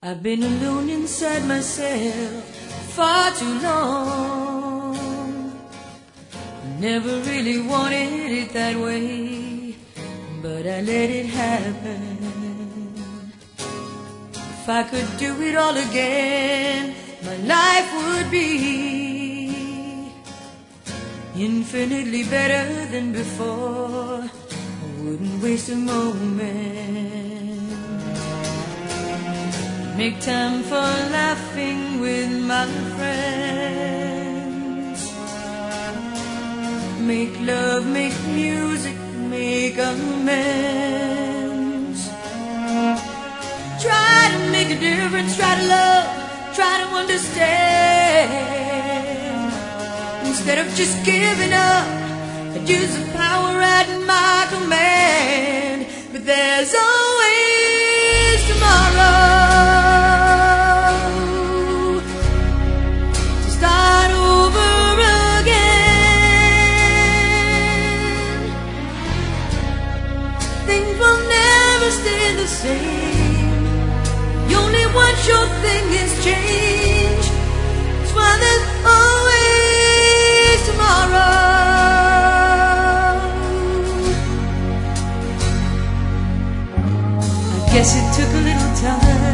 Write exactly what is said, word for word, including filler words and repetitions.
I've been alone inside myself far too long. Never really wanted it that way, but I let it happen. If I could do it all again, my life would be infinitely better than before. I wouldn't waste a moment. Make time for laughing with my friends. Make love, make music, make amends. Try to make a difference, try to love, try to understand. Instead of just giving up, I'd use the power at my command. But there's always tomorrow to start over again. Things will never stay the same. The only one sure thing is change. That's why there's always tomorrow. I guess it took a little time